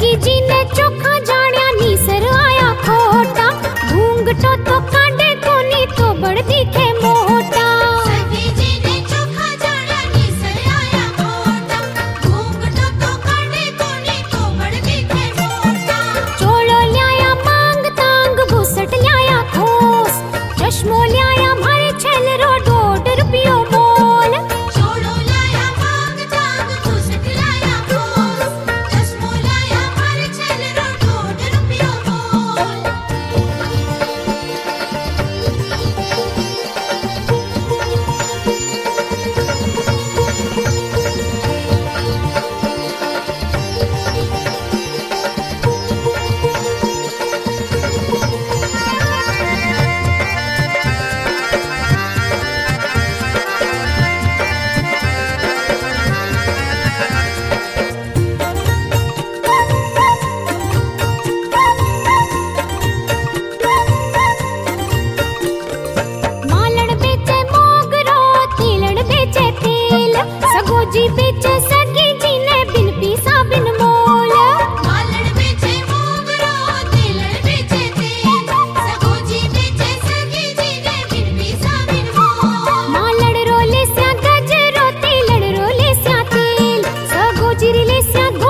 सगी जी ने चोखा जाण्या नीसर आया खोटा घूंघटो तो कांडे कोनी तो बड़ दिखे मोटा सगी जी ने चोखा जाण्या नीसर आया खोटा घूंघटो तो कांडे कोनी तो बड़ दिखे मोटा चोलो ल्याया मांग तांग घूसट ल्याया खोस चश्मो ल्याया मारे छेल रो 1.5 रुपयो मोल छोड़ो लाया मांग तांग घूसट लाया खोस चश्मो लाया मारे छेल रो 1.5 रुपयो मोल मालण बेचे मोगरो तीलण बेचे तेल सगोजी बेचे सगी जी ने बिन पीसा बिन मोल मालण बेचे मोगरो तेलण बेचे तेल सगोजी बेचे सगी जी ने बिन पीसा बिन मोल मालण रोले स्या गजरो तीलण रोले स्या तेल सगोजी रे ले स्या